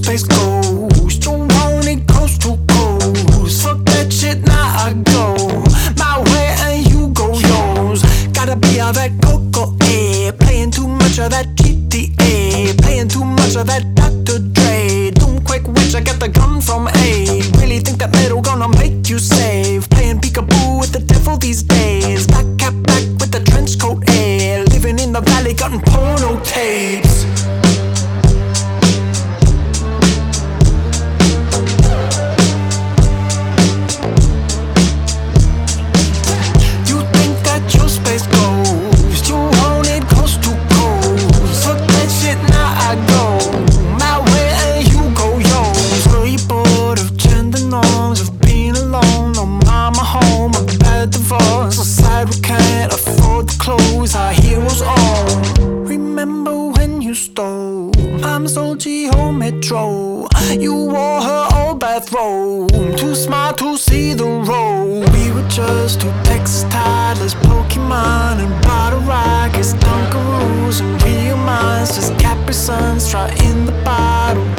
space ghost. You want it coast to coast. Fuck that shit, now I go my way and you go yours. Gotta be all that cocoa, playing too much of that GTA, playing too much of that Dr. Dre. Doom quick witch, I got the gun from A. Really think that metal gonna make you save? Playing peekaboo with the devil these days. Back with the trench coat, living in the valley, cutting porno tapes. You think that your space ghost, you want it coast to coast. Fuck that shit, now I go my way and you go yours. Were you bored of gender norms, of being alone? No mama home, a bad divorce. Society we can't afford the clothes our heroes own. Remember when you stole Mama's old G-Ho Metro? You wore her old bathrobe, too smart to see the road. We were just two Texas toddlers, Pokemon and bottle rockets, Dunkaroos and real monsters, Capri Suns, trying the bottle.